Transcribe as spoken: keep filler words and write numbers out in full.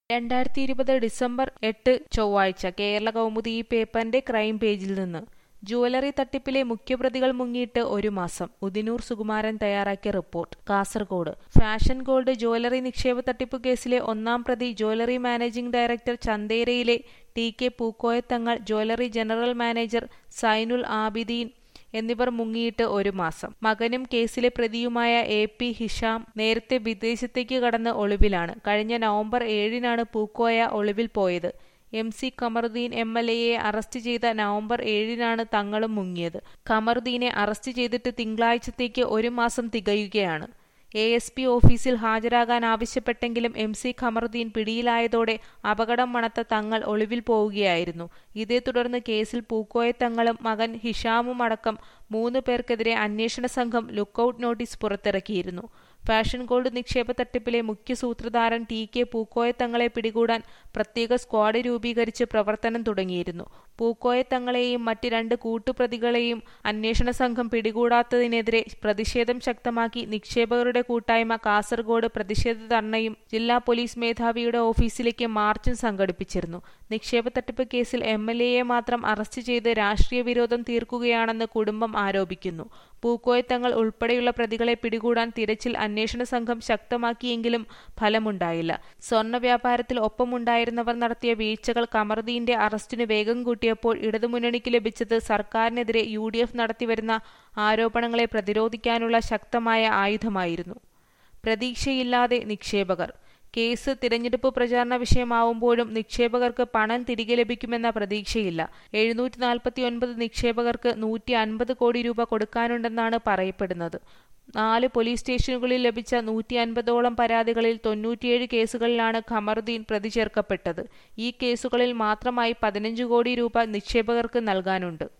രണ്ടായിരത്തി ഇരുപത് ഡിസംബർ എട്ട് ചൊവ്വാഴ്ച കേരള കൗമുദി ഈ പേപ്പറിന്റെ ക്രൈം പേജിൽ നിന്ന് ജുവലറി തട്ടിപ്പിലെ മുഖ്യപ്രതികൾ മുങ്ങിയിട്ട് ഒരു മാസം. ഉദിനൂർ സുകുമാരൻ തയ്യാറാക്കിയ report. Kasaragod fashion gold jewellery നിക്ഷേപ തട്ടിപ്പ് കേസിലെ ഒന്നാം പ്രതി ജ്വല്ലറി മാനേജിംഗ് ഡയറക്ടർ ചന്തേരയിലെ T K Pookoyathangal, jewellery general manager Zainul Abideen എന്നിവർ മുങ്ങിയിട്ട് ഒരു മാസം. മകനും കേസിലെ പ്രതിയുമായ എ പി ഹിഷാം നേരത്തെ വിദേശത്തേക്ക് കടന്ന് ഒളിവിലാണ്. കഴിഞ്ഞ നവംബർ ഏഴിനാണ് പൂക്കോയ ഒളിവിൽ പോയത്. M C Kamaruddin M L എയെ അറസ്റ്റ് ചെയ്ത നവംബർ ഏഴിനാണ് തങ്ങളും മുങ്ങിയത്. ഖമറുദ്ദീനെ അറസ്റ്റ് ചെയ്തിട്ട് തിങ്കളാഴ്ചത്തേക്ക് ഒരു മാസം തികയുകയാണ്. എ എസ് പി ഓഫീസിൽ ഹാജരാകാൻ ആവശ്യപ്പെട്ടെങ്കിലും എം സി ഖമറുദ്ദീൻ പിടിയിലായതോടെ അപകടം മണത്ത തങ്ങൾ ഒളിവിൽ പോവുകയായിരുന്നു. ഇതേ തുടർന്ന് കേസിൽ പൂക്കോയത്തങ്ങളും മകൻ ഹിഷാമും അടക്കം മൂന്ന് പേർക്കെതിരെ അന്വേഷണ സംഘം ലുക്കൌട്ട് നോട്ടീസ് പുറത്തിറക്കിയിരുന്നു. ഫാഷൻ ഗോൾഡ് നിക്ഷേപ തട്ടിപ്പിലെ മുഖ്യ സൂത്രധാരൻ ടി കെ പൂക്കോയത്തങ്ങളെ പിടികൂടാൻ പ്രത്യേക സ്ക്വാഡ് രൂപീകരിച്ച് പ്രവർത്തനം തുടങ്ങിയിരുന്നു. പൂക്കോയത്തങ്ങളെയും മറ്റ് രണ്ട് കൂട്ടുപ്രതികളെയും അന്വേഷണ സംഘം പിടികൂടാത്തതിനെതിരെ പ്രതിഷേധം ശക്തമാക്കി നിക്ഷേപകരുടെ കൂട്ടായ്മ കാസർഗോഡ് പ്രതിഷേധ ധർണയും ജില്ലാ പോലീസ് മേധാവിയുടെ ഓഫീസിലേക്ക് മാർച്ചും സംഘടിപ്പിച്ചിരുന്നു. നിക്ഷേപ തട്ടിപ്പ് കേസിൽ എം എൽ എയെ മാത്രം അറസ്റ്റ് ചെയ്ത് രാഷ്ട്രീയ വിരോധം തീർക്കുകയാണെന്ന് കുടുംബം ആരോപിക്കുന്നു. പൂക്കോയത്തങ്ങൾ ഉൾപ്പെടെയുള്ള പ്രതികളെ പിടികൂടാൻ തിരച്ചിൽ അന്വേഷണ സംഘം ശക്തമാക്കിയെങ്കിലും ഫലമുണ്ടായില്ല. സ്വർണ്ണ വ്യാപാരത്തിൽ ഒപ്പമുണ്ടായിരുന്നവർ നടത്തിയ വീഴ്ചകൾ ഖമറുദ്ദീന്റെ അറസ്റ്റിന് വേഗം കൂട്ടിയപ്പോൾ ഇടതുമുന്നണിക്ക് ലഭിച്ചത് സർക്കാരിനെതിരെ യു ഡി എഫ് നടത്തിവരുന്ന ആരോപണങ്ങളെ പ്രതിരോധിക്കാനുള്ള ശക്തമായ ആയുധമായിരുന്നു. പ്രതീക്ഷയില്ലാതെ നിക്ഷേപകർ. കേസ് തിരഞ്ഞെടുപ്പ് പ്രചാരണ വിഷയമാവുമ്പോഴും നിക്ഷേപകർക്ക് പണം തിരികെ ലഭിക്കുമെന്ന പ്രതീക്ഷയില്ല. എഴുന്നൂറ്റി നാൽപ്പത്തി ഒൻപത് നിക്ഷേപകർക്ക് നൂറ്റി അൻപത് കോടി രൂപ കൊടുക്കാനുണ്ടെന്നാണ് പറയപ്പെടുന്നത്. നാല് പോലീസ് സ്റ്റേഷനുകളിൽ ലഭിച്ച നൂറ്റി അൻപതോളം പരാതികളിൽ തൊണ്ണൂറ്റിയേഴ് കേസുകളിലാണ് ഖമറുദ്ദീൻ പ്രതി ചേർക്കപ്പെട്ടത്. ഈ കേസുകളിൽ മാത്രമായി പതിനഞ്ച് കോടി രൂപ നിക്ഷേപകർക്ക് നൽകാനുണ്ട്.